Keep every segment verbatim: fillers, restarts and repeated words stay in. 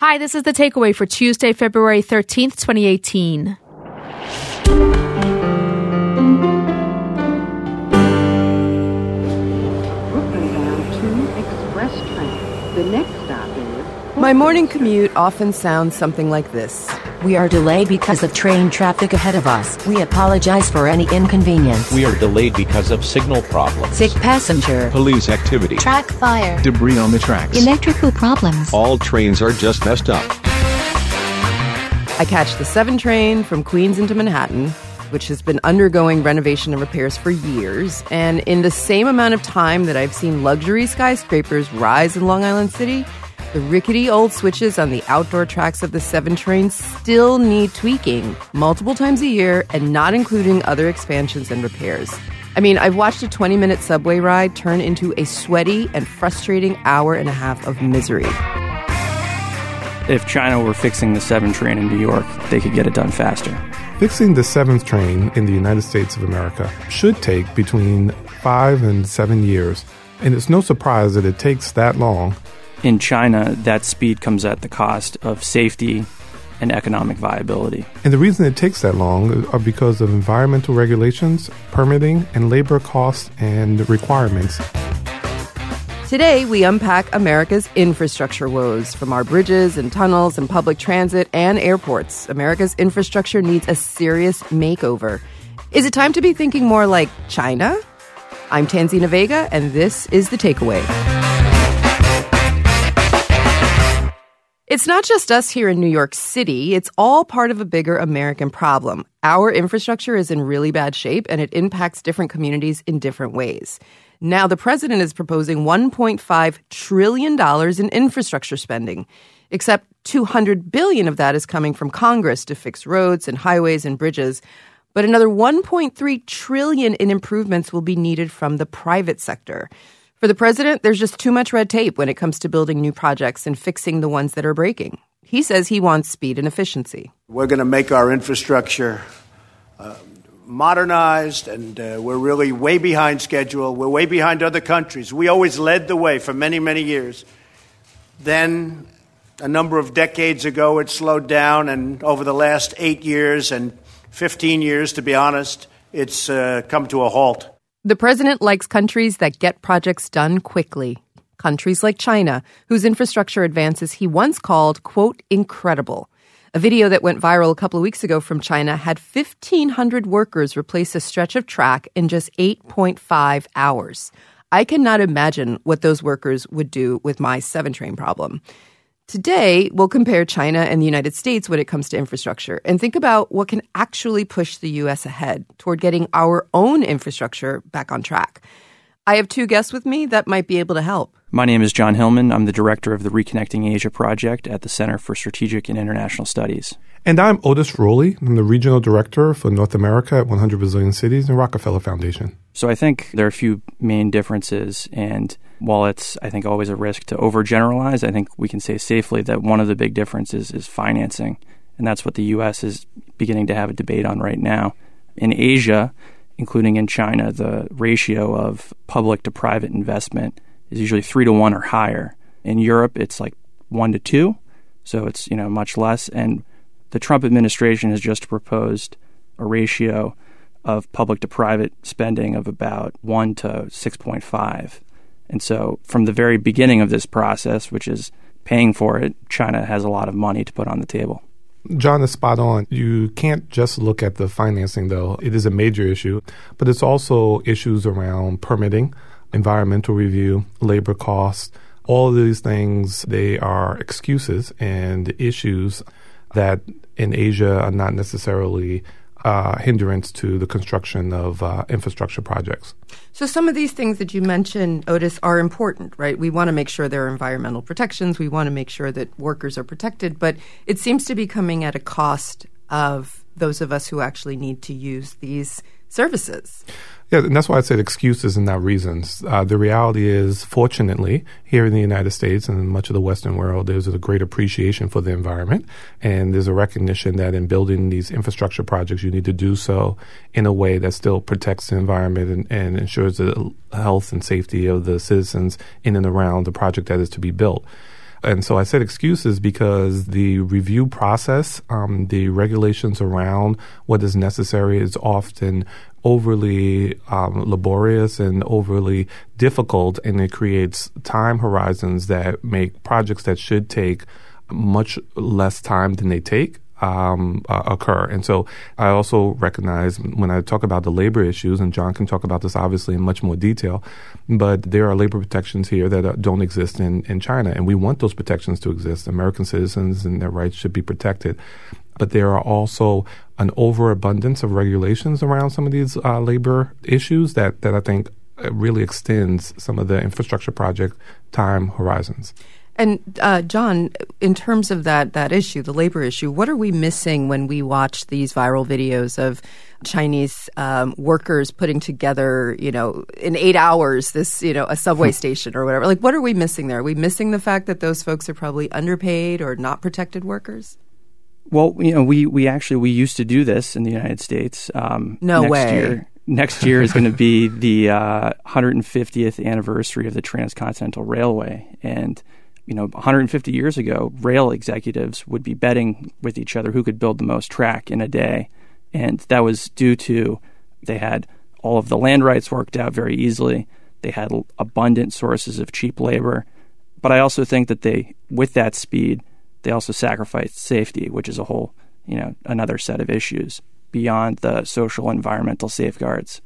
Hi, this is The Takeaway for Tuesday, February thirteenth, twenty eighteen. My morning commute often sounds something like this. We are delayed because of train traffic ahead of us. We apologize for any inconvenience. We are delayed because of signal problems. Sick passenger. Police activity. Track fire. Debris on the tracks. Electrical problems. All trains are just messed up. I catch the seven train from Queens into Manhattan, which has been undergoing renovation and repairs for years. And in the same amount of time that I've seen luxury skyscrapers rise in Long Island City, the rickety old switches on the outdoor tracks of the seven train still need tweaking multiple times a year and not including other expansions and repairs. I mean, I've watched a twenty-minute subway ride turn into a sweaty and frustrating hour and a half of misery. If China were fixing the seven train in New York, they could get it done faster. Fixing the seventh train in the United States of America should take between five and seven years. And it's no surprise that it takes that long. In China, that speed comes at the cost of safety and economic viability. And the reason it takes that long are because of environmental regulations, permitting, and labor costs and requirements. Today, we unpack America's infrastructure woes. From our bridges and tunnels and public transit and airports, America's infrastructure needs a serious makeover. Is it time to be thinking more like China? I'm Tanzina Vega, and this is The Takeaway. It's not just us here in New York City. It's all part of a bigger American problem. Our infrastructure is in really bad shape, and it impacts different communities in different ways. Now, the president is proposing one point five trillion dollars in infrastructure spending, except two hundred billion dollars of that is coming from Congress to fix roads and highways and bridges. But another one point three trillion dollars in improvements will be needed from the private sector. For the president, there's just too much red tape when it comes to building new projects and fixing the ones that are breaking. He says he wants speed and efficiency. We're going to make our infrastructure uh, modernized, and uh, we're really way behind schedule. We're way behind other countries. We always led the way for many, many years. Then, a number of decades ago, it slowed down, and over the last eight years and fifteen years, to be honest, it's uh, come to a halt. The president likes countries that get projects done quickly. Countries like China, whose infrastructure advances he once called, quote, incredible. A video that went viral a couple of weeks ago from China had fifteen hundred workers replace a stretch of track in just eight point five hours. I cannot imagine what those workers would do with my seven train problem. Today, we'll compare China and the United States when it comes to infrastructure and think about what can actually push the U S ahead toward getting our own infrastructure back on track. I have two guests with me that might be able to help. My name is John Hillman. I'm the director of the Reconnecting Asia Project at the Center for Strategic and International Studies. And I'm Otis Rowley. I'm the regional director for North America at one hundred Resilient Cities and Rockefeller Foundation. So I think there are a few main differences, and while it's, I think, always a risk to overgeneralize, I think we can say safely that one of the big differences is financing, and that's what the U S is beginning to have a debate on right now. In Asia, including in China, the ratio of public to private investment is usually three to one or higher. In Europe, it's like one to two, so it's, you know, much less. And the Trump administration has just proposed a ratio of public to private spending of about one to six point five. And so from the very beginning of this process, which is paying for it, China has a lot of money to put on the table. John is spot on. You can't just look at the financing, though. It is a major issue, but it's also issues around permitting, environmental review, labor costs. All of these things, they are excuses and issues that in Asia are not necessarily uh, hindrance to the construction of uh, infrastructure projects. So some of these things that you mentioned, Otis, are important, right? We want to make sure there are environmental protections. We want to make sure that workers are protected. But it seems to be coming at a cost of those of us who actually need to use these services. Yeah, and that's why I said excuses and not reasons. Uh, the reality is, fortunately, here in the United States and in much of the Western world, there's a great appreciation for the environment. And there's a recognition that in building these infrastructure projects, you need to do so in a way that still protects the environment and, and ensures the health and safety of the citizens in and around the project that is to be built. And so I said excuses because the review process, um, the regulations around what is necessary is often overly um, laborious and overly difficult, and it creates time horizons that make projects that should take much less time than they take um, uh, occur. And so I also recognize when I talk about the labor issues, and John can talk about this obviously in much more detail, but there are labor protections here that uh, don't exist in, in China, and we want those protections to exist. American citizens and their rights should be protected. But there are also an overabundance of regulations around some of these uh, labor issues that, that I think really extends some of the infrastructure project time horizons. And uh, John, in terms of that that issue, the labor issue, what are we missing when we watch these viral videos of Chinese um, workers putting together, you know, in eight hours, this, you know, a subway station or whatever? Like, what are we missing there? Are we missing the fact that those folks are probably underpaid or not protected workers? Well, you know, we, we actually, we used to do this in the United States. Um, no next way. Year, next year is going to be the uh, one hundred fiftieth anniversary of the Transcontinental Railway. And, you know, one hundred fifty years ago, rail executives would be betting with each other who could build the most track in a day. And that was due to they had all of the land rights worked out very easily. They had abundant sources of cheap labor. But I also think that they, with that speed, they also sacrificed safety, which is a whole, you know, another set of issues beyond the social environmental safeguards.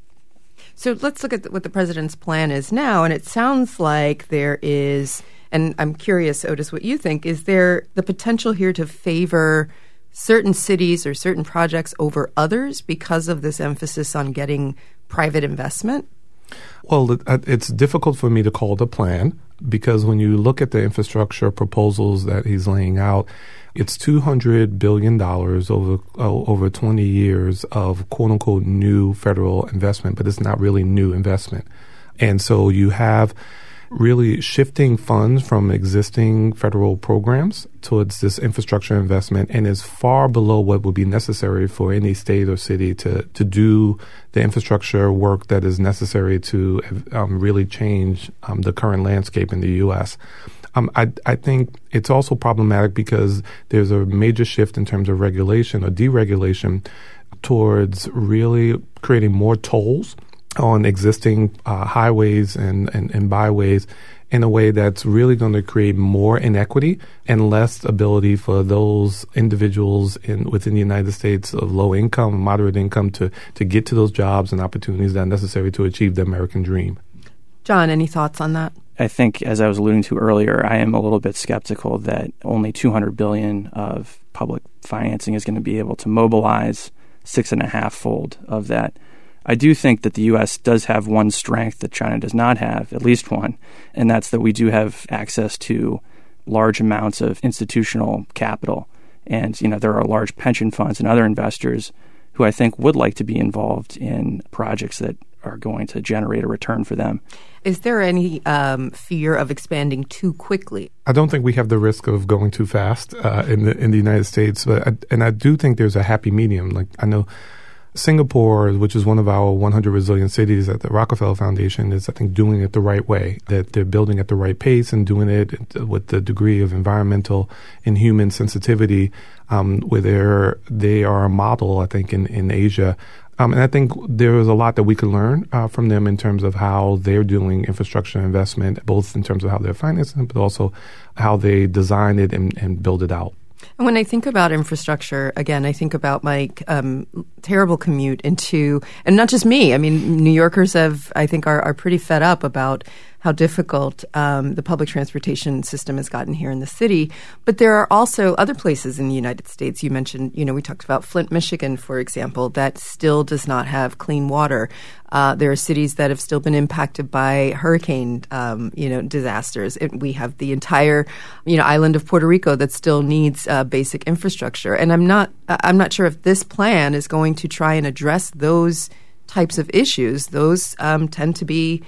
So let's look at what the president's plan is now. And it sounds like there is, and I'm curious, Otis, what you think, is there the potential here to favor certain cities or certain projects over others because of this emphasis on getting private investment? Well, it's difficult for me to call the plan because when you look at the infrastructure proposals that he's laying out, it's two hundred billion dollars over uh, over twenty years of quote-unquote new federal investment, but it's not really new investment. And so you have really shifting funds from existing federal programs towards this infrastructure investment, and is far below what would be necessary for any state or city to, to do the infrastructure work that is necessary to um, really change um, the current landscape in the U S. Um, I, I think it's also problematic because there's a major shift in terms of regulation or deregulation towards really creating more tolls on existing uh, highways and, and, and byways in a way that's really going to create more inequity and less ability for those individuals in within the United States of low income, moderate income to, to get to those jobs and opportunities that are necessary to achieve the American dream. John, any thoughts on that? I think, as I was alluding to earlier, I am a little bit skeptical that only two hundred billion dollars of public financing is going to be able to mobilize six and a half fold of that. I do think that the U S does have one strength that China does not have, at least one, and that's that we do have access to large amounts of institutional capital. And, you know, there are large pension funds and other investors who I think would like to be involved in projects that are going to generate a return for them. Is there any um, fear of expanding too quickly? I don't think we have the risk of going too fast uh, in the in the United States, but I, and I do think there's a happy medium. Like I know Singapore, which is one of our one hundred resilient cities at the Rockefeller Foundation, is, I think, doing it the right way, that they're building at the right pace and doing it with the degree of environmental and human sensitivity um, where they're, they are a model, I think, in, in Asia. Um, and I think there is a lot that we can learn uh, from them in terms of how they're doing infrastructure investment, both in terms of how they're financing it, but also how they design it and, and build it out. And when I think about infrastructure, again, I think about my um, terrible commute into, and not just me, I mean, New Yorkers have, I think, are, are pretty fed up about how difficult um, the public transportation system has gotten here in the city. But there are also other places in the United States. You mentioned, you know, we talked about Flint, Michigan, for example, that still does not have clean water. Uh, there are cities that have still been impacted by hurricane, um, you know, disasters. It, we have the entire, you know, island of Puerto Rico that still needs uh, basic infrastructure. And I'm not, I'm not sure if this plan is going to try and address those types of issues. Those um, tend to be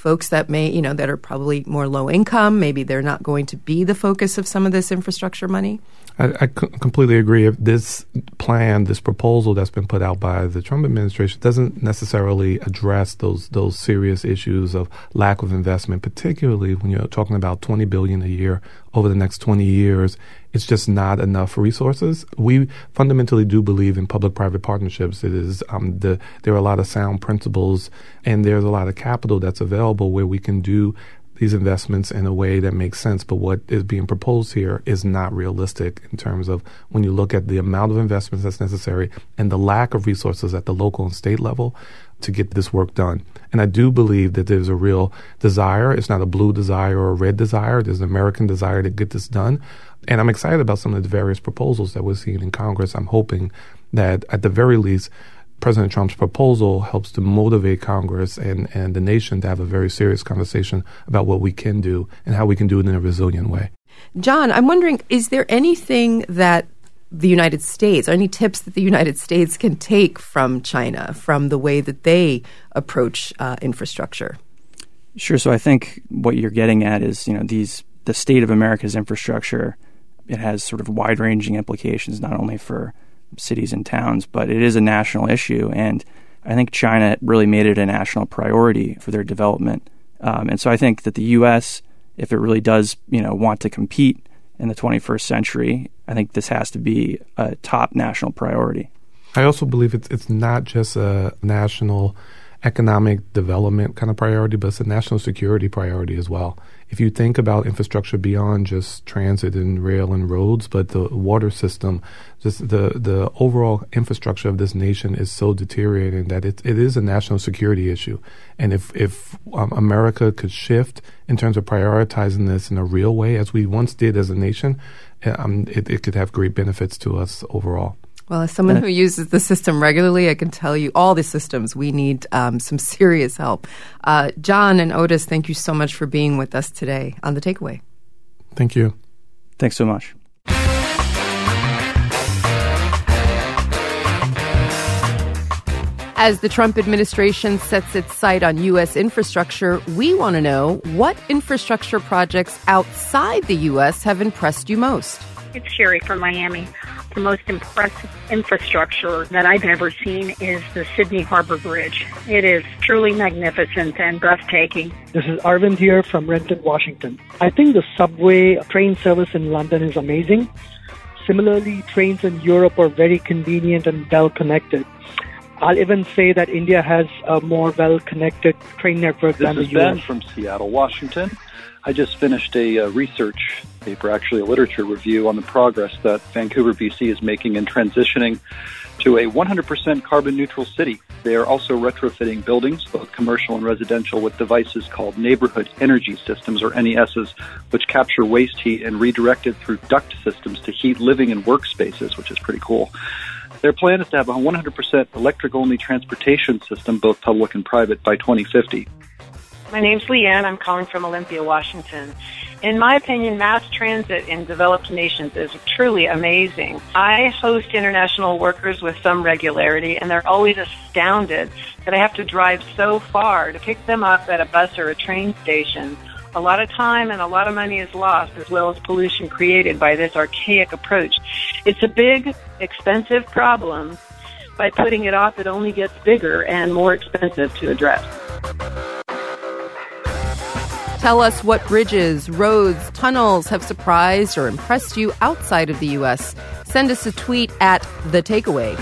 folks that may, you know, that are probably more low income. Maybe they're not going to be the focus of some of this infrastructure money? I, I c- completely agree. If this plan, this proposal that's been put out by the Trump administration doesn't necessarily address those those serious issues of lack of investment, particularly when you're talking about twenty billion dollars a year over the next twenty years, it's just not enough resources. We fundamentally do believe in public-private partnerships. It is um, the there are a lot of sound principles, and there's a lot of capital that's available where we can do these investments in a way that makes sense. But what is being proposed here is not realistic in terms of when you look at the amount of investments that's necessary and the lack of resources at the local and state level to get this work done. And I do believe that there's a real desire. It's not a blue desire or a red desire. There's an American desire to get this done. And I'm excited about some of the various proposals that we're seeing in Congress. I'm hoping that at the very least, President Trump's proposal helps to motivate Congress and, and the nation to have a very serious conversation about what we can do and how we can do it in a resilient way. John, I'm wondering, is there anything that the United States, or any tips that the United States can take from China, from the way that they approach uh, infrastructure? Sure. So I think what you're getting at is, you know, these the state of America's infrastructure, it has sort of wide-ranging implications, not only for cities and towns, but it is a national issue. And I think China really made it a national priority for their development. Um, and so I think that the U S, if it really does, you know, want to compete in the twenty-first century, I think this has to be a top national priority. I also believe it's it's not just a national economic development kind of priority, but it's a national security priority as well. If you think about infrastructure beyond just transit and rail and roads, but the water system, just the, the overall infrastructure of this nation is so deteriorating that it, it is a national security issue. And if, if um, America could shift in terms of prioritizing this in a real way, as we once did as a nation, um, it, it could have great benefits to us overall. Well, as someone who uses the system regularly, I can tell you all the systems, we need um, some serious help. Uh, John and Otis, thank you so much for being with us today on The Takeaway. Thank you. Thanks so much. As the Trump administration sets its sight on U S infrastructure, we want to know what infrastructure projects outside the U S have impressed you most. It's Sherry from Miami. The most impressive infrastructure that I've ever seen is the Sydney Harbor Bridge. It is truly magnificent and breathtaking. This is Arvind here from Renton, Washington. I think the subway train service in London is amazing. Similarly, trains in Europe are very convenient and well-connected. I'll even say that India has a more well-connected train network than the U S. This is Ben from Seattle, Washington. I just finished a uh, research paper, actually a literature review, on the progress that Vancouver, B C is making in transitioning to a one hundred percent carbon neutral city. They are also retrofitting buildings, both commercial and residential, with devices called neighborhood energy systems, or N E S's, which capture waste heat and redirect it through duct systems to heat living and workspaces, which is pretty cool. Their plan is to have a one hundred percent electric-only transportation system, both public and private, by twenty fifty. My name's Leanne. I'm calling from Olympia, Washington. In my opinion, mass transit in developed nations is truly amazing. I host international workers with some regularity, and they're always astounded that I have to drive so far to pick them up at a bus or a train station. A lot of time and a lot of money is lost, as well as pollution created by this archaic approach. It's a big, expensive problem. By putting it off, it only gets bigger and more expensive to address. Tell us what bridges, roads, tunnels have surprised or impressed you outside of the U S. Send us a tweet at The Takeaway.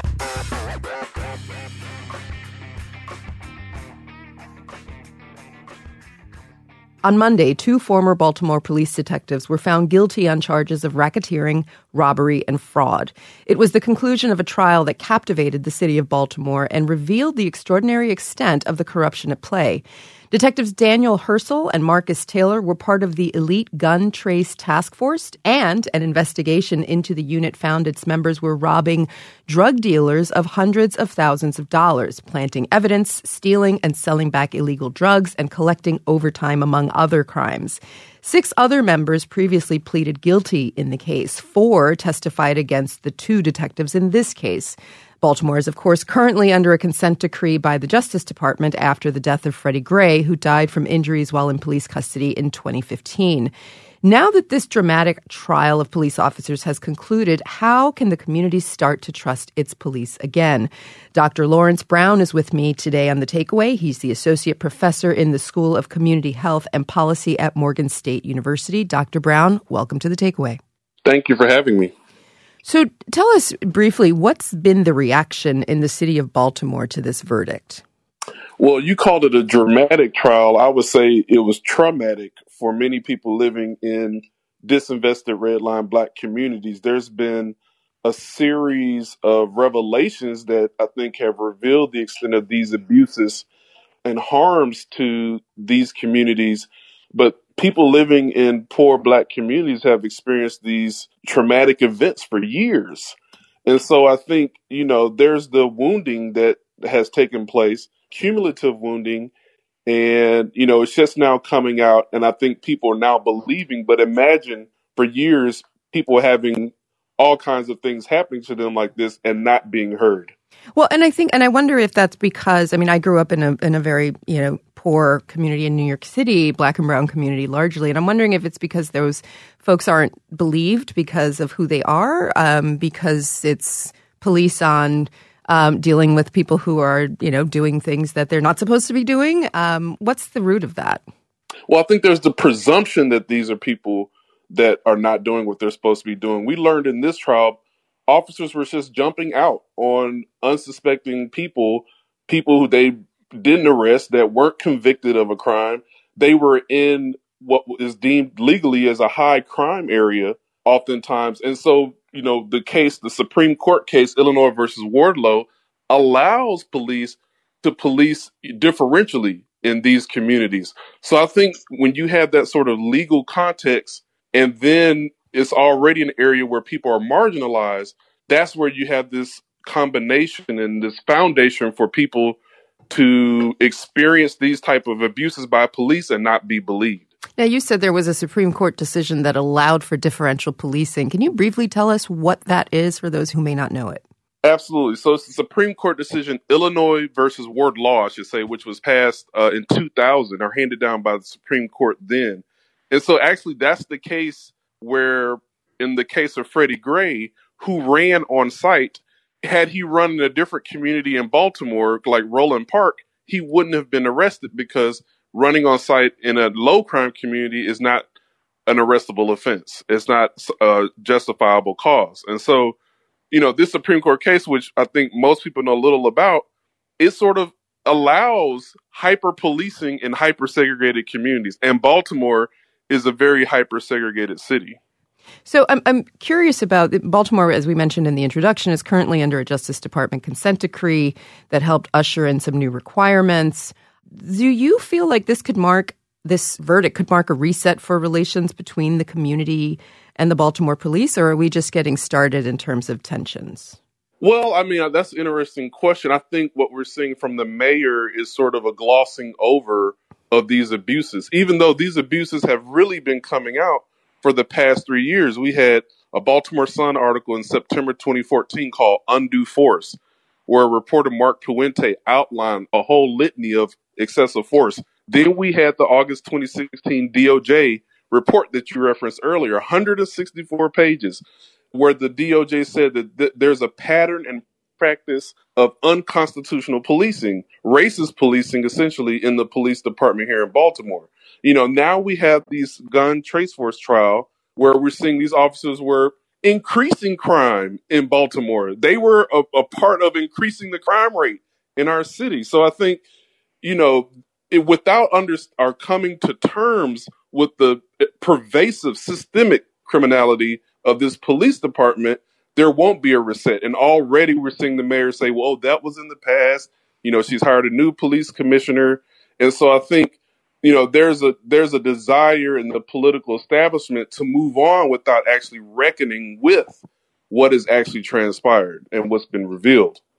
On Monday, two former Baltimore police detectives were found guilty on charges of racketeering, robbery, and fraud. It was the conclusion of a trial that captivated the city of Baltimore and revealed the extraordinary extent of the corruption at play. Detectives Daniel Hersel and Marcus Taylor were part of the Elite Gun Trace Task Force, and an investigation into the unit found its members were robbing drug dealers of hundreds of thousands of dollars, planting evidence, stealing and selling back illegal drugs, and collecting overtime, among other crimes. Six other members previously pleaded guilty in the case. Four testified against the two detectives in this case. Baltimore is, of course, currently under a consent decree by the Justice Department after the death of Freddie Gray, who died from injuries while in police custody in twenty fifteen. Now that this dramatic trial of police officers has concluded, how can the community start to trust its police again? Doctor Lawrence Brown is with me today on The Takeaway. He's the associate professor in the School of Community Health and Policy at Morgan State University. Doctor Brown, welcome to The Takeaway. Thank you for having me. So tell us briefly, what's been the reaction in the city of Baltimore to this verdict? Well, you called it a dramatic trial. I would say it was traumatic for many people living in disinvested redline Black communities. There's been a series of revelations that I think have revealed the extent of these abuses and harms to these communities. But people living in poor Black communities have experienced these traumatic events for years. And so I think, you know, there's the wounding that has taken place, cumulative wounding, and, you know, it's just now coming out, and I think people are now believing. But imagine for years, people having all kinds of things happening to them like this and not being heard. Well, and I think, and I wonder if that's because, I mean, I grew up in a in a very, you know, poor community in New York City, Black and brown community largely. And I'm wondering if it's because those folks aren't believed because of who they are, um, because it's police on um, dealing with people who are, you know, doing things that they're not supposed to be doing. Um, what's the root of that? Well, I think there's the presumption that these are people that are not doing what they're supposed to be doing. We learned in this trial, officers were just jumping out on unsuspecting people, people who they didn't arrest, that weren't convicted of a crime. They were in what is deemed legally as a high crime area oftentimes. And so, you know, the case, the Supreme Court case, Illinois versus Wardlow, allows police to police differentially in these communities. So I think when you have that sort of legal context, and then it's already an area where people are marginalized, that's where you have this combination and this foundation for people to experience these type of abuses by police and not be believed. Now, you said there was a Supreme Court decision that allowed for differential policing. Can you briefly tell us what that is for those who may not know it? Absolutely. So it's the Supreme Court decision, Illinois versus Wardlow, I should say, which was passed uh, in two thousand or handed down by the Supreme Court then. And so actually that's the case where in the case of Freddie Gray, who ran on site, had he run in a different community in Baltimore, like Roland Park, he wouldn't have been arrested because running on site in a low crime community is not an arrestable offense. It's not a justifiable cause. And so, you know, this Supreme Court case, which I think most people know little about, it sort of allows hyper policing in hyper segregated communities. And Baltimore is a very hyper segregated city. So I'm I'm curious about Baltimore, as we mentioned in the introduction, is currently under a Justice Department consent decree that helped usher in some new requirements. Do you feel like this could mark, this verdict could mark a reset for relations between the community and the Baltimore police, or are we just getting started in terms of tensions? Well, I mean, that's an interesting question. I think what we're seeing from the mayor is sort of a glossing over of these abuses, even though these abuses have really been coming out for the past three years. We had a Baltimore Sun article in September twenty fourteen called Undue Force, where reporter Mark Puente outlined a whole litany of excessive force. Then we had the August twenty sixteen D O J report that you referenced earlier, one hundred sixty-four pages, where the D O J said that th- there's a pattern and practice of unconstitutional policing, racist policing, essentially, in the police department here in Baltimore. You know, now we have these gun trace force trial where we're seeing these officers were increasing crime in Baltimore. They were a, a part of increasing the crime rate in our city. So I think, you know, it, without under, our coming to terms with the pervasive systemic criminality of this police department, there won't be a reset. And already we're seeing the mayor say, well, that was in the past. You know, she's hired a new police commissioner. And so I think, you know, there's a there's a desire in the political establishment to move on without actually reckoning with what has actually transpired and what's been revealed.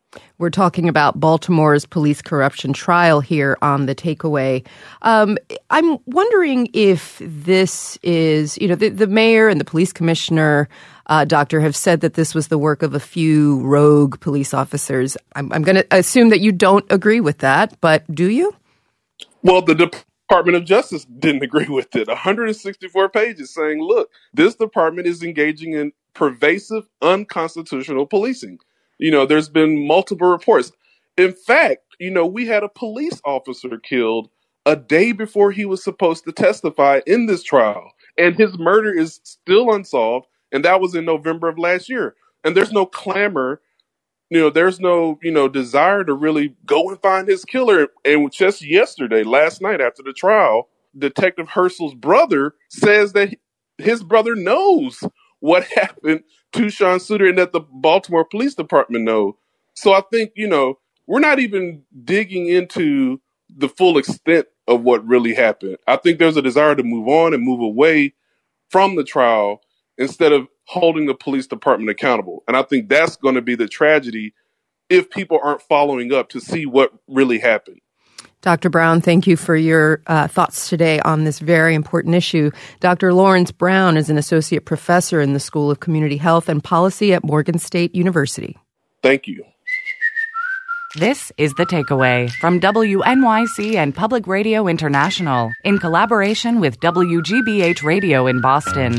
We're talking about Baltimore's police corruption trial here on The Takeaway. Um, I'm wondering if this is, you know, the, the mayor and the police commissioner, uh, doctor, have said that this was the work of a few rogue police officers. I'm, I'm going to assume that you don't agree with that, but do you? Well, the Department of Justice didn't agree with it. one hundred sixty-four pages saying, look, this department is engaging in pervasive, unconstitutional policing. You know, there's been multiple reports. In fact, you know, we had a police officer killed a day before he was supposed to testify in this trial. And his murder is still unsolved. And that was in November of last year. And there's no clamor. You know, there's no, you know, desire to really go and find his killer. And just yesterday, last night after the trial, Detective Herschel's brother says that his brother knows what happened to Sean Suiter and that the Baltimore Police Department know. So I think, you know, we're not even digging into the full extent of what really happened. I think there's a desire to move on and move away from the trial instead of holding the police department accountable. And I think that's going to be the tragedy if people aren't following up to see what really happened. Doctor Brown, thank you for your uh, thoughts today on this very important issue. Doctor Lawrence Brown is an associate professor in the School of Community Health and Policy at Morgan State University. Thank you. This is The Takeaway from W N Y C and Public Radio International in collaboration with W G B H Radio in Boston.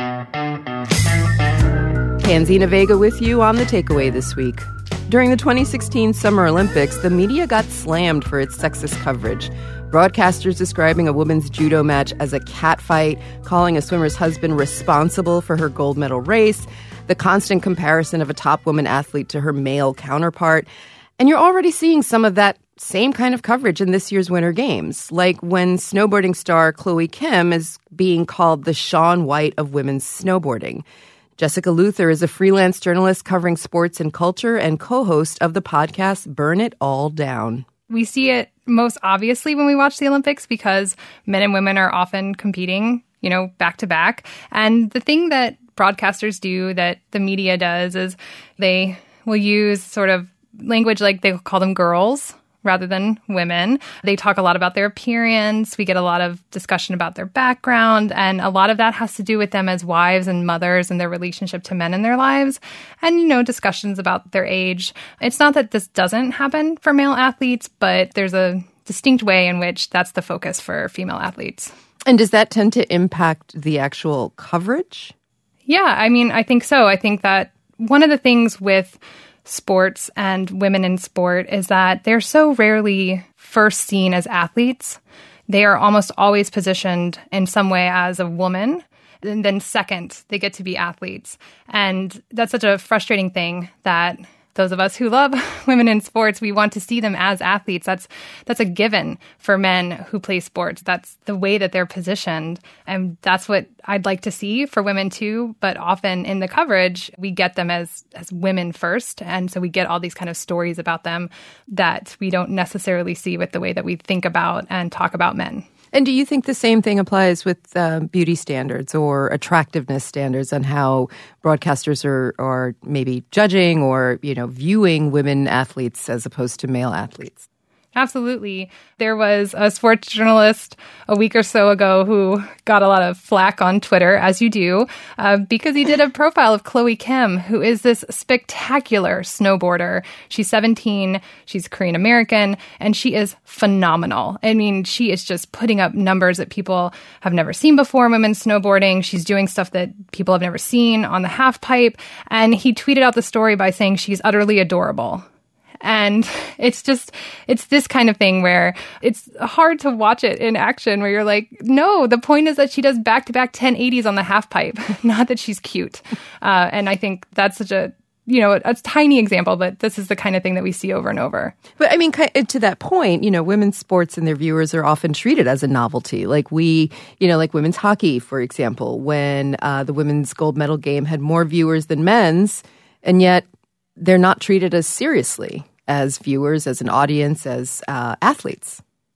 Tanzina Vega with you on The Takeaway this week. During the twenty sixteen Summer Olympics, the media got slammed for its sexist coverage. Broadcasters describing a women's judo match as a catfight, calling a swimmer's husband responsible for her gold medal race, the constant comparison of a top woman athlete to her male counterpart. And you're already seeing some of that same kind of coverage in this year's Winter Games, like when snowboarding star Chloe Kim is being called the Shaun White of women's snowboarding. Jessica Luther is a freelance journalist covering sports and culture and co-host of the podcast Burn It All Down. We see it most obviously when we watch the Olympics because men and women are often competing, you know, back to back. And the thing that broadcasters do, that the media does, is they will use sort of language like they call them girls rather than women. They talk a lot about their appearance. We get a lot of discussion about their background. And a lot of that has to do with them as wives and mothers and their relationship to men in their lives. And, you know, discussions about their age. It's not that this doesn't happen for male athletes, but there's a distinct way in which that's the focus for female athletes. And does that tend to impact the actual coverage? Yeah, I mean, I think so. I think that one of the things with sports and women in sport is that they're so rarely first seen as athletes. They are almost always positioned in some way as a woman. And then second, they get to be athletes. And that's such a frustrating thing that those of us who love women in sports, we want to see them as athletes. That's that's a given for men who play sports. That's the way that they're positioned. And that's what I'd like to see for women too. But often in the coverage, we get them as, as women first. And so we get all these kind of stories about them that we don't necessarily see with the way that we think about and talk about men. And do you think the same thing applies with uh, beauty standards or attractiveness standards and how broadcasters are, are maybe judging or, you know, viewing women athletes as opposed to male athletes? Absolutely. There was a sports journalist a week or so ago who got a lot of flack on Twitter, as you do, uh, because he did a profile of Chloe Kim, who is this spectacular snowboarder. She's seventeen, she's Korean American, and she is phenomenal. I mean, she is just putting up numbers that people have never seen before in women's snowboarding. She's doing stuff that people have never seen on the half pipe. And he tweeted out the story by saying she's utterly adorable. And it's just, it's this kind of thing where it's hard to watch it in action where you're like, no, the point is that she does back-to-back ten eighties on the half pipe, not that she's cute. Uh, and I think that's such a, you know, a, a tiny example, but this is the kind of thing that we see over and over. But I mean, to that point, you know, women's sports and their viewers are often treated as a novelty. Like we, you know, like women's hockey, for example, when uh, the women's gold medal game had more viewers than men's, and yet they're not treated as seriously as viewers, as an audience, as uh, athletes.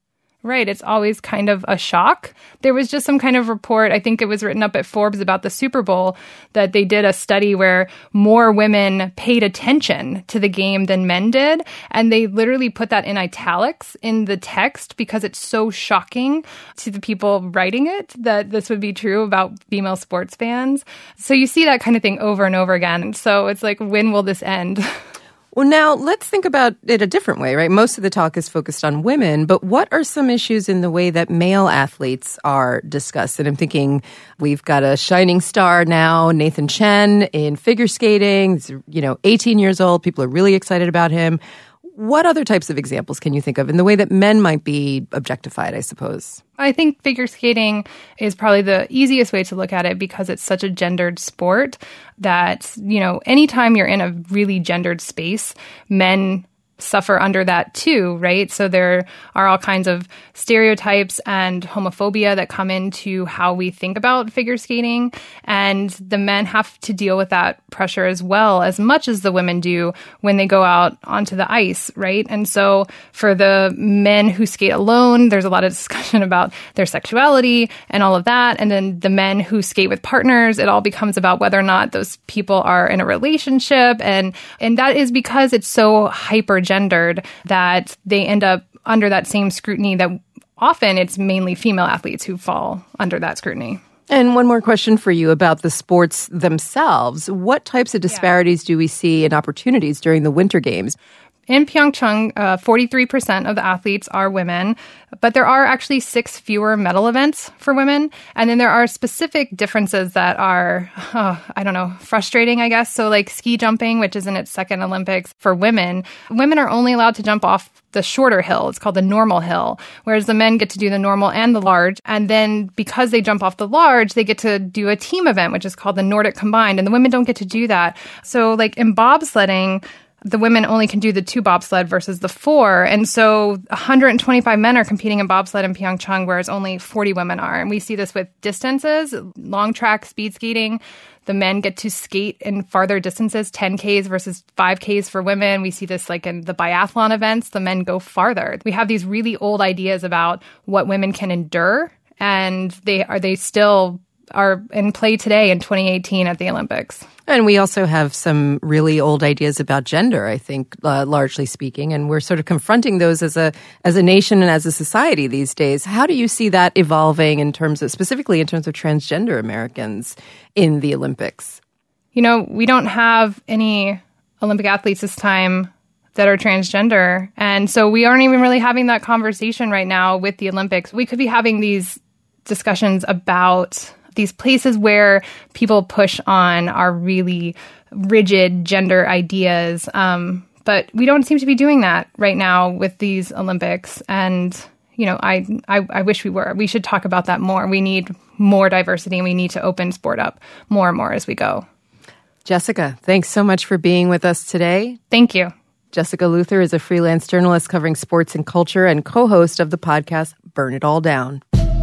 Right. It's always kind of a shock. There was just some kind of report, I think it was written up at Forbes about the Super Bowl, that they did a study where more women paid attention to the game than men did. And they literally put that in italics in the text because it's so shocking to the people writing it that this would be true about female sports fans. So you see that kind of thing over and over again. So it's like, when will this end? Well, now let's think about it a different way, right? Most of the talk is focused on women, but what are some issues in the way that male athletes are discussed? And I'm thinking we've got a shining star now, Nathan Chen, in figure skating. He's, you know, eighteen years old. People are really excited about him. What other types of examples can you think of in the way that men might be objectified, I suppose? I think figure skating is probably the easiest way to look at it because it's such a gendered sport that, you know, anytime you're in a really gendered space, men suffer under that too, right? So there are all kinds of stereotypes and homophobia that come into how we think about figure skating. And the men have to deal with that pressure as well, as much as the women do when they go out onto the ice, right? And so for the men who skate alone, there's a lot of discussion about their sexuality and all of that. And then the men who skate with partners, it all becomes about whether or not those people are in a relationship. And, and that is because it's so hyper gendered that they end up under that same scrutiny that often it's mainly female athletes who fall under that scrutiny. And one more question for you about the sports themselves. What types of disparities yeah. do we see in opportunities during the Winter Games? In Pyeongchang, uh, forty-three percent of the athletes are women, but there are actually six fewer medal events for women. And then there are specific differences that are, oh, I don't know, frustrating, I guess. So like ski jumping, which is in its second Olympics for women, women are only allowed to jump off the shorter hill. It's called the normal hill, whereas the men get to do the normal and the large. And then because they jump off the large, they get to do a team event, which is called the Nordic Combined. And the women don't get to do that. So like in bobsledding, the women only can do the two bobsled versus the four. And so one hundred twenty-five men are competing in bobsled in Pyeongchang, whereas only forty women are. And we see this with distances, long track, speed skating. The men get to skate in farther distances, ten Ks versus five Ks for women. We see this like in the biathlon events. The men go farther. We have these really old ideas about what women can endure, and they are they still are in play today in twenty eighteen at the Olympics. And we also have some really old ideas about gender, I think, uh, largely speaking, and we're sort of confronting those as a as a nation and as a society these days. How do you see that evolving in terms of, specifically in terms of transgender Americans in the Olympics? You know, we don't have any Olympic athletes this time that are transgender, and so we aren't even really having that conversation right now with the Olympics. We could be having these discussions about these places where people push on our really rigid gender ideas. Um, but we don't seem to be doing that right now with these Olympics. And, you know, I, I, I wish we were. We should talk about that more. We need more diversity, and we need to open sport up more and more as we go. Jessica, thanks so much for being with us today. Thank you. Jessica Luther is a freelance journalist covering sports and culture and co-host of the podcast Burn It All Down.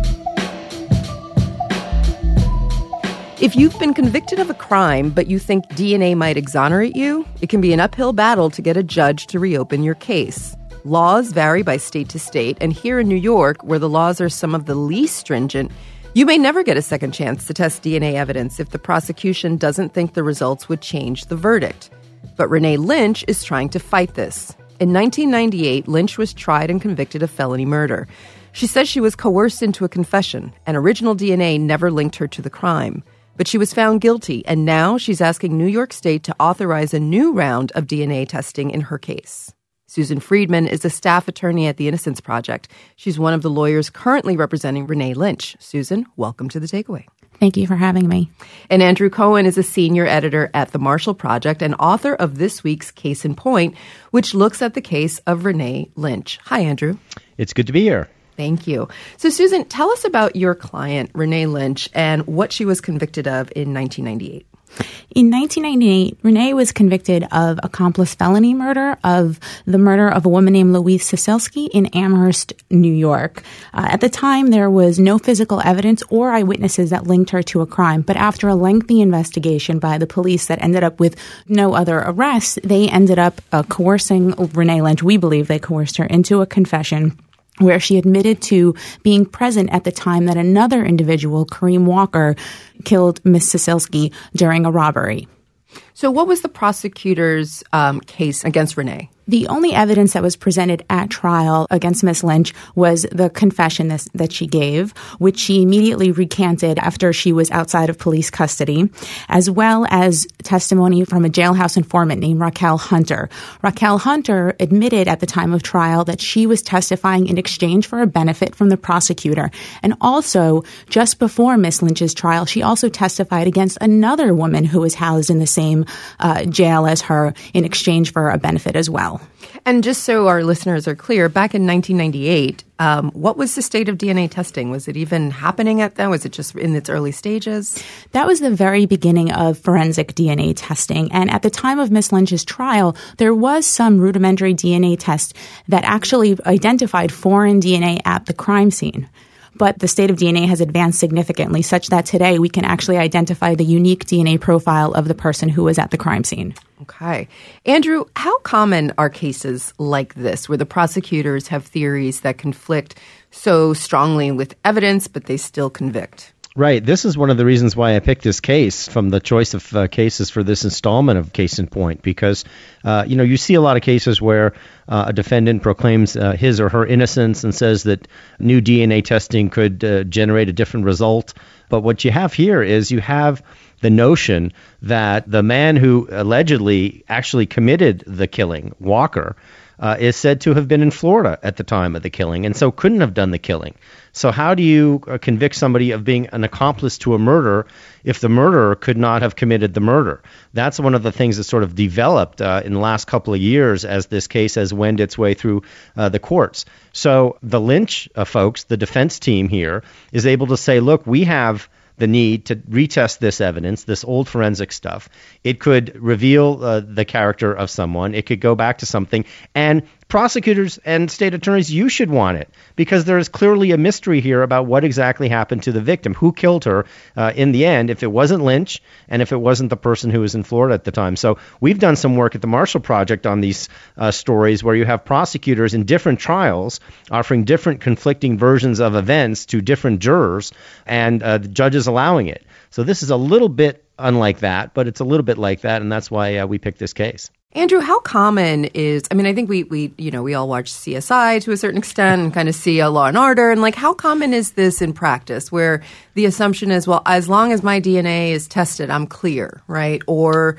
If you've been convicted of a crime, but you think D N A might exonerate you, it can be an uphill battle to get a judge to reopen your case. Laws vary by state to state, and here in New York, where the laws are some of the least stringent, you may never get a second chance to test D N A evidence if the prosecution doesn't think the results would change the verdict. But Renee Lynch is trying to fight this. In nineteen ninety-eight, Lynch was tried and convicted of felony murder. She says she was coerced into a confession, and original D N A never linked her to the crime. But she was found guilty, and now she's asking New York State to authorize a new round of D N A testing in her case. Susan Friedman is a staff attorney at the Innocence Project. She's one of the lawyers currently representing Renee Lynch. Susan, welcome to The Takeaway. Thank you for having me. And Andrew Cohen is a senior editor at the Marshall Project and author of this week's Case in Point, which looks at the case of Renee Lynch. Hi, Andrew. It's good to be here. Thank you. So, Susan, tell us about your client, Renee Lynch, and what she was convicted of in nineteen ninety-eight. In nineteen ninety-eight, Renee was convicted of accomplice felony murder of the murder of a woman named Louise Siselski in Amherst, New York. Uh, at the time, there was no physical evidence or eyewitnesses that linked her to a crime. But after a lengthy investigation by the police that ended up with no other arrests, they ended up uh, coercing Renee Lynch. We believe they coerced her into a confession. where she admitted to being present at the time that another individual, Kareem Walker, killed Miss Siselski during a robbery. So what was the prosecutor's um, case against Renee? The only evidence that was presented at trial against Miss Lynch was the confession that, that she gave, which she immediately recanted after she was outside of police custody, as well as testimony from a jailhouse informant named Raquel Hunter. Raquel Hunter admitted at the time of trial that she was testifying in exchange for a benefit from the prosecutor. And also, just before Miss Lynch's trial, she also testified against another woman who was housed in the same uh, jail as her in exchange for a benefit as well. And just so our listeners are clear, back in nineteen ninety-eight, um, what was the state of D N A testing? Was it even happening at that? Was it just in its early stages? That was the very beginning of forensic D N A testing. And at the time of Miss Lynch's trial, there was some rudimentary D N A test that actually identified foreign D N A at the crime scene. But the state of D N A has advanced significantly such that today we can actually identify the unique D N A profile of the person who was at the crime scene. Okay. Andrew, how common are cases like this where the prosecutors have theories that conflict so strongly with evidence, but they still convict? Right. This is one of the reasons why I picked this case from the choice of uh, cases for this installment of Case in Point, because, uh, you know, you see a lot of cases where uh, a defendant proclaims uh, his or her innocence and says that new D N A testing could uh, generate a different result. But what you have here is you have the notion that the man who allegedly actually committed the killing, Walker, uh, is said to have been in Florida at the time of the killing and so couldn't have done the killing. So how do you uh, convict somebody of being an accomplice to a murder if the murderer could not have committed the murder? That's one of the things that sort of developed uh, in the last couple of years as this case has wended its way through uh, the courts. So the Lynch uh, folks, the defense team here, is able to say, look, we have the need to retest this evidence, this old forensic stuff. It could reveal uh, the character of someone. It could go back to something. And prosecutors and state attorneys, you should want it because there is clearly a mystery here about what exactly happened to the victim, who killed her uh, in the end, if it wasn't Lynch and if it wasn't the person who was in Florida at the time. So we've done some work at the Marshall Project on these uh, stories where you have prosecutors in different trials offering different conflicting versions of events to different jurors and uh, the judges allowing it. So this is a little bit unlike that, but it's a little bit like that, and that's why uh, we picked this case. Andrew, how common is, I mean, I think we, we, you know, we all watch C S I to a certain extent and kind of see a Law and Order. And like, how common is this in practice where the assumption is, well, as long as my D N A is tested, I'm clear, right? Or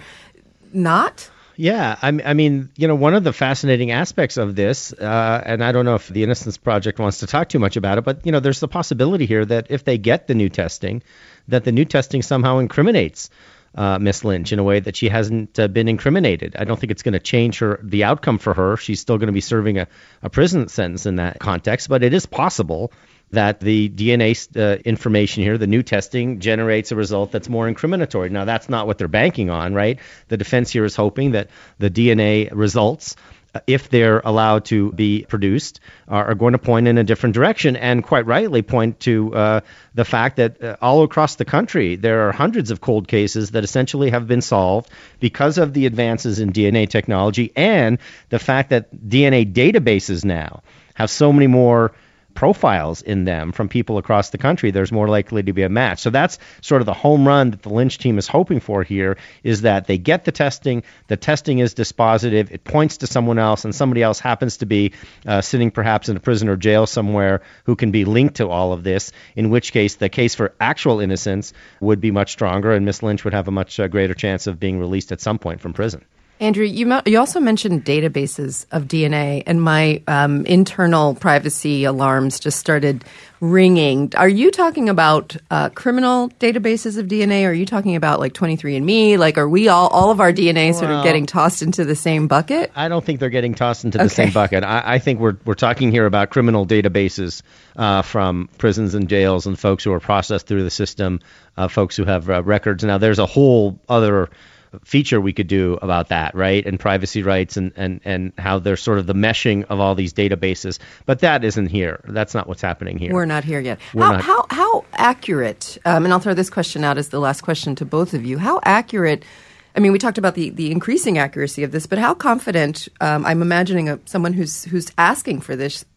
not? Yeah, I, I mean, you know, one of the fascinating aspects of this, uh, and I don't know if the Innocence Project wants to talk too much about it, but, you know, there's the possibility here that if they get the new testing, that the new testing somehow incriminates Uh, Miss Lynch in a way that she hasn't uh, been incriminated. I don't think it's going to change her the outcome for her. She's still going to be serving a, a prison sentence in that context, but it is possible that the D N A uh, information here, the new testing, generates a result that's more incriminatory. Now, that's not what they're banking on, right? The defense here is hoping that the D N A results, if they're allowed to be produced, are, are going to point in a different direction and quite rightly point to uh, the fact that uh, all across the country there are hundreds of cold cases that essentially have been solved because of the advances in D N A technology and the fact that D N A databases now have so many more profiles in them from people across the country, there's more likely to be a match. So that's sort of the home run that the Lynch team is hoping for here, is that they get the testing, the testing is dispositive, it points to someone else, and somebody else happens to be uh, sitting perhaps in a prison or jail somewhere who can be linked to all of this, in which case the case for actual innocence would be much stronger, and Miss Lynch would have a much uh, greater chance of being released at some point from prison. Andrew, you, you also mentioned databases of D N A, and my um, internal privacy alarms just started ringing. Are you talking about uh, criminal databases of D N A? Or are you talking about like twenty-three and me? Like, are we all, all of our D N A sort well, of getting tossed into the same bucket? I don't think they're getting tossed into the okay. same bucket. I, I think we're we're talking here about criminal databases uh, from prisons and jails and folks who are processed through the system, uh, folks who have uh, records. Now, there's a whole other feature we could do about that, right? And privacy rights and, and, and how there's sort of the meshing of all these databases. But that isn't here. That's not what's happening here. We're not here yet. We're how, not. how how accurate, um, and I'll throw this question out as the last question to both of you, how accurate, I mean, we talked about the, the increasing accuracy of this, but how confident, um, I'm imagining a, someone who's who's asking for this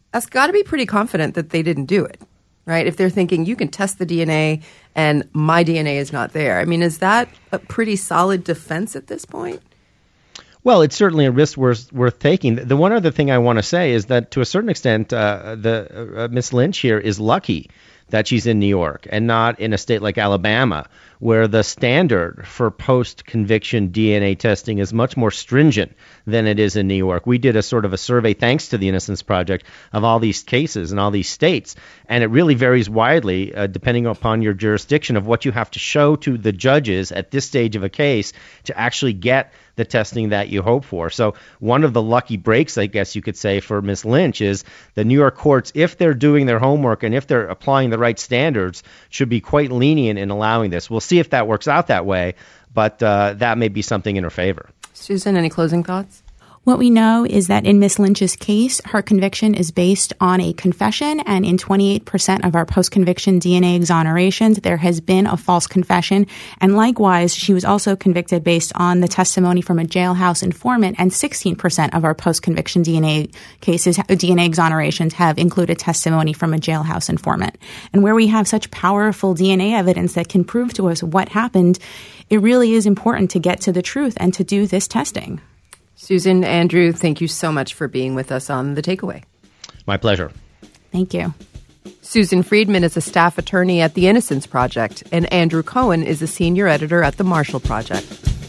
that's got to be pretty confident that they didn't do it, right? If they're thinking you can test the D N A and my D N A is not there. I mean, is that a pretty solid defense at this point? Well, it's certainly a risk worth, worth taking. The one other thing I want to say is that to a certain extent, uh, the uh, Miss Lynch here is lucky that she's in New York and not in a state like Alabama, where the standard for post-conviction D N A testing is much more stringent than it is in New York. We did a sort of a survey, thanks to the Innocence Project, of all these cases in all these states, and it really varies widely uh, depending upon your jurisdiction of what you have to show to the judges at this stage of a case to actually get the testing that you hope for. So one of the lucky breaks, I guess you could say, for Miz Lynch is the New York courts, if they're doing their homework and if they're applying the right standards, should be quite lenient in allowing this. We'll see if that works out that way, but uh, that may be something in her favor. Susan, any closing thoughts? What we know is that in Miss Lynch's case, her conviction is based on a confession, and in twenty-eight percent of our post-conviction D N A exonerations, there has been a false confession. And likewise, she was also convicted based on the testimony from a jailhouse informant, and sixteen percent of our post-conviction D N A cases, D N A exonerations have included testimony from a jailhouse informant. And where we have such powerful D N A evidence that can prove to us what happened, it really is important to get to the truth and to do this testing. Susan, Andrew, thank you so much for being with us on The Takeaway. My pleasure. Thank you. Susan Friedman is a staff attorney at the Innocence Project, and Andrew Cohen is a senior editor at the Marshall Project.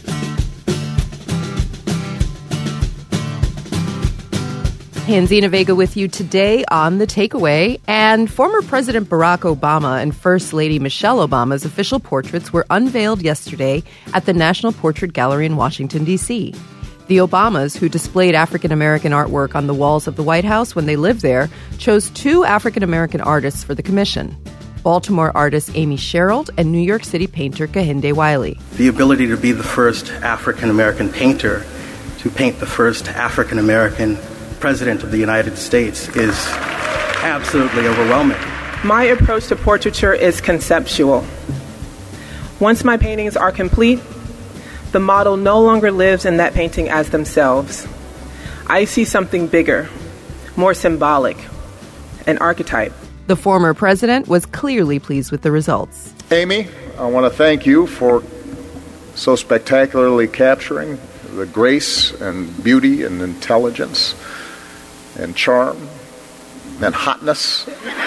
Hanzina Vega with you today on The Takeaway. And former President Barack Obama and First Lady Michelle Obama's official portraits were unveiled yesterday at the National Portrait Gallery in Washington, D C The Obamas, who displayed African-American artwork on the walls of the White House when they lived there, chose two African-American artists for the commission, Baltimore artist Amy Sherald and New York City painter Kehinde Wiley. The ability to be the first African-American painter to paint the first African-American president of the United States is absolutely overwhelming. My approach to portraiture is conceptual. Once my paintings are complete, the model no longer lives in that painting as themselves. I see something bigger, more symbolic, an archetype. The former president was clearly pleased with the results. Amy, I want to thank you for so spectacularly capturing the grace and beauty and intelligence and charm and hotness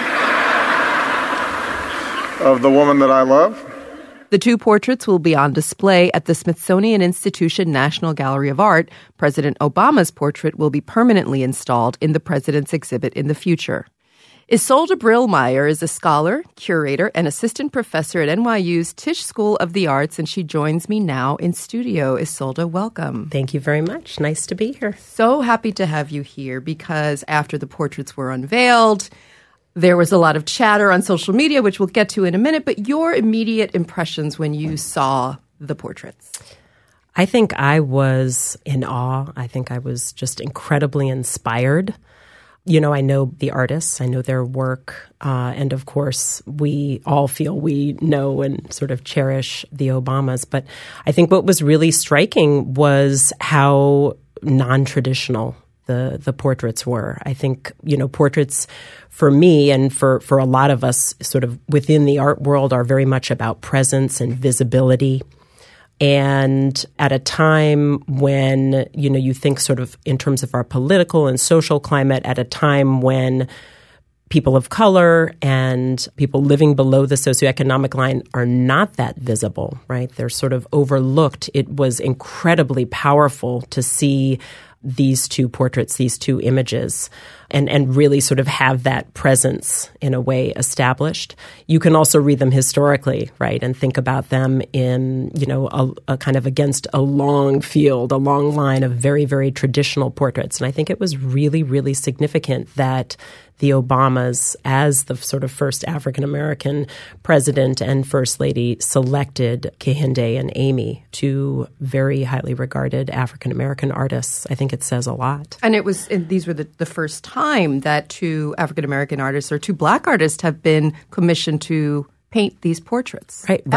of the woman that I love. The two portraits will be on display at the Smithsonian Institution National Gallery of Art. President Obama's portrait will be permanently installed in the president's exhibit in the future. Isolde Brillmeyer is a scholar, curator, and assistant professor at N Y U's Tisch School of the Arts, and she joins me now in studio. Isolde, welcome. Thank you very much. Nice to be here. So happy to have you here because after the portraits were unveiled, there was a lot of chatter on social media, which we'll get to in a minute, but your immediate impressions when you saw the portraits? I think I was in awe. I think I was just incredibly inspired. You know, I know the artists, I know their work, uh, and of course, we all feel we know and sort of cherish the Obamas. But I think what was really striking was how non-traditional the the portraits were. I think, you know, portraits for me and for, for a lot of us sort of within the art world are very much about presence and visibility. And at a time when, you know, you think sort of in terms of our political and social climate, at a time when people of color and people living below the socioeconomic line are not that visible, right? They're sort of overlooked. It was incredibly powerful to see these two portraits, these two images, and, and really sort of have that presence in a way established. You can also read them historically, right, and think about them in, you know, a, a kind of against a long field, a long line of very, very traditional portraits. And I think it was really, really significant that the Obamas, as the sort of first African-American president and first lady, selected Kehinde and Amy, two very highly regarded African-American artists. I think it says a lot. And it was, and these were the, the first time that two African-American artists or two black artists have been commissioned to paint these portraits. Right, ever. right.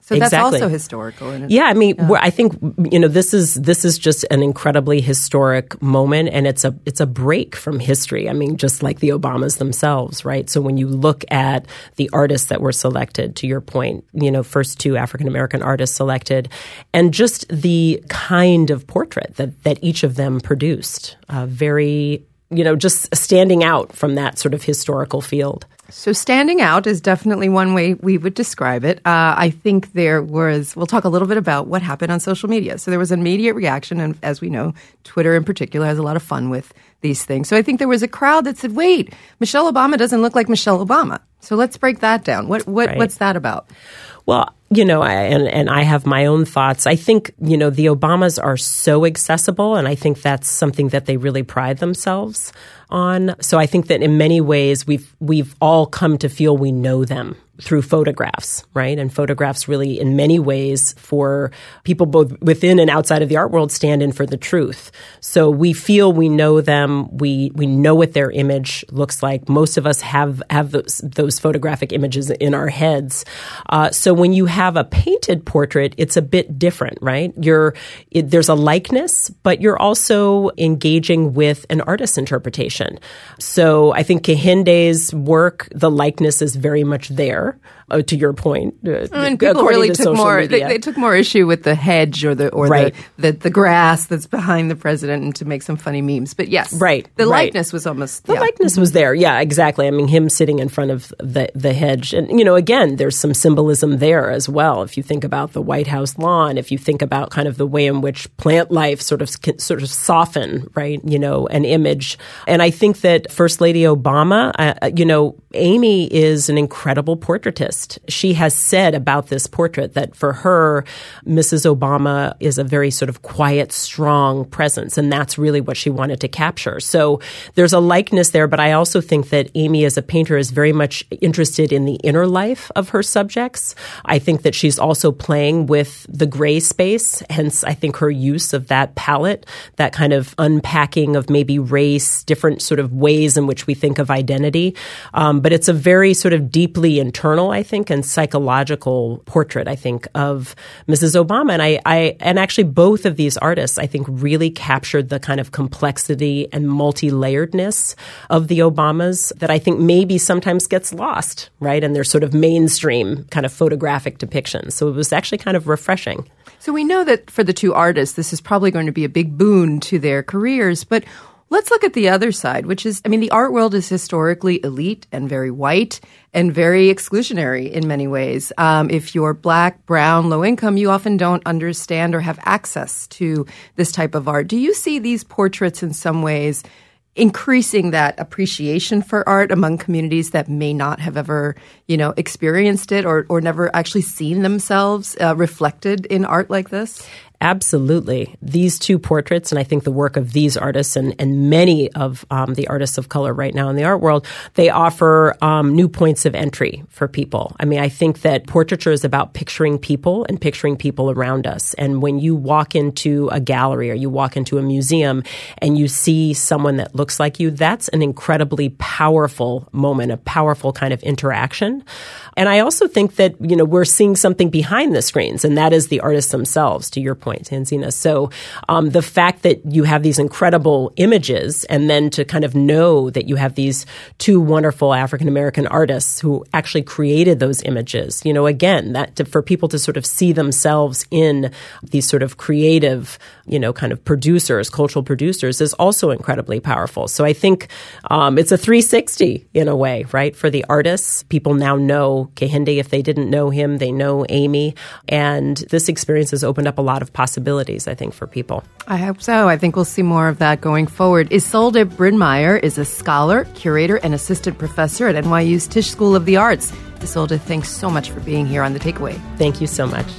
So exactly. that's also historical. In yeah, I mean, yeah. We're, I think you know this is this is just an incredibly historic moment, and it's a it's a break from history. I mean, just like the Obamas themselves, right? So when you look at the artists that were selected, to your point, you know, first two African American artists selected, and just the kind of portrait that that each of them produced, uh, very you know, just standing out from that sort of historical field. So standing out is definitely one way we would describe it. Uh, I think there was, we'll talk a little bit about what happened on social media. So there was an immediate reaction, and as we know, Twitter in particular has a lot of fun with these things. So I think there was a crowd that said, wait, Michelle Obama doesn't look like Michelle Obama. So let's break that down. What what Right. What's that about? Well, you know, I, and, and I have my own thoughts. I think, you know, the Obamas are so accessible, and I think that's something that they really pride themselves on. So I think that in many ways we've we've all come to feel we know them through photographs, right? And photographs really, in many ways, for people both within and outside of the art world, stand in for the truth. So we feel we know them. We we know what their image looks like. Most of us have have those, those photographic images in our heads. Uh, so when you have a painted portrait, it's a bit different, right? You're it, there's a likeness, but you're also engaging with an artist's interpretation. So I think Kehinde's work, the likeness is very much there. Uh, to your point, uh, and people really to took more. They, media. they took more issue with the hedge or the or Right. the, the the grass that's behind the president, and to make some funny memes. But yes, Right, the right. likeness was almost The yeah. likeness was there. Yeah, exactly. I mean, him sitting in front of the the hedge. And, you know, again, there's some symbolism there as well. If you think about the White House lawn, if you think about kind of the way in which plant life sort of sort of soften, right, you know, an image. And I think that First Lady Obama, uh, you know, Amy is an incredible portraitist. She has said about this portrait that for her, Missus Obama is a very sort of quiet, strong presence, and that's really what she wanted to capture. So there's a likeness there, but I also think that Amy as a painter is very much interested in the inner life of her subjects. I think that she's also playing with the gray space, hence I think her use of that palette, that kind of unpacking of maybe race, different sort of ways in which we think of identity. Um, but it's a very sort of deeply internal, I think, and psychological portrait, I think, of Missus Obama. And I, I and actually both of these artists, I think, really captured the kind of complexity and multi-layeredness of the Obamas that I think maybe sometimes gets lost, right? And their sort of mainstream kind of photographic depictions. So it was actually kind of refreshing. So we know that for the two artists, this is probably going to be a big boon to their careers, but let's look at the other side, which is, I mean, the art world is historically elite and very white and very exclusionary in many ways. Um, if you're black, brown, low income, you often don't understand or have access to this type of art. Do you see these portraits in some ways increasing that appreciation for art among communities that may not have ever, you know, experienced it or, or never actually seen themselves uh, reflected in art like this? Absolutely. These two portraits, and I think the work of these artists and, and many of um, the artists of color right now in the art world, they offer um, new points of entry for people. I mean, I think that portraiture is about picturing people and picturing people around us. And when you walk into a gallery or you walk into a museum and you see someone that looks like you, that's an incredibly powerful moment, a powerful kind of interaction. And I also think that, you know, we're seeing something behind the screens, and that is the artists themselves, to your point, Tanzina. So um, the fact that you have these incredible images and then to kind of know that you have these two wonderful African-American artists who actually created those images, you know, again, that to, for people to sort of see themselves in these sort of creative, you know, kind of producers, cultural producers is also incredibly powerful. So I think um, it's a three sixty in a way, right, for the artists. People now know Kehinde. If they didn't know him, they know Amy. And this experience has opened up a lot of possibilities, I think, for people. I hope so. I think we'll see more of that going forward. Isolde Brynmeijer is a scholar, curator, and assistant professor at N Y U's Tisch School of the Arts. Isolde, thanks so much for being here on The Takeaway. Thank you so much.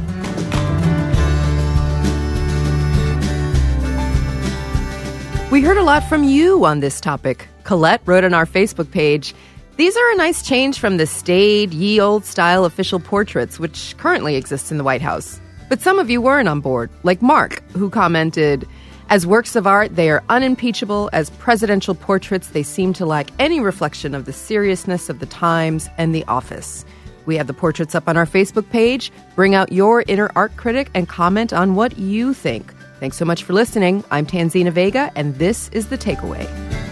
We heard a lot from you on this topic. Colette wrote on our Facebook page, "These are a nice change from the staid, ye old style official portraits, which currently exist in the White House. But some of you weren't on board, like Mark, who commented, as works of art, they are unimpeachable. As presidential portraits, they seem to lack any reflection of the seriousness of the times and the office. We have the portraits up on our Facebook page. Bring out your inner art critic and comment on what you think. Thanks so much for listening. I'm Tanzina Vega, and this is The Takeaway.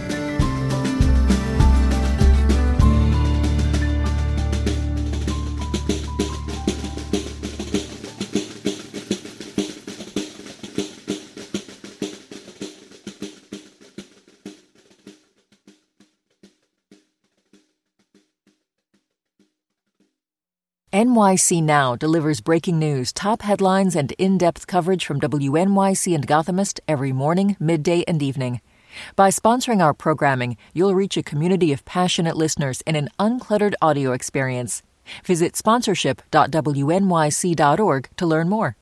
N Y C Now delivers breaking news, top headlines, and in-depth coverage from W N Y C and Gothamist every morning, midday, and evening. By sponsoring our programming, you'll reach a community of passionate listeners in an uncluttered audio experience. Visit sponsorship dot W N Y C dot org to learn more.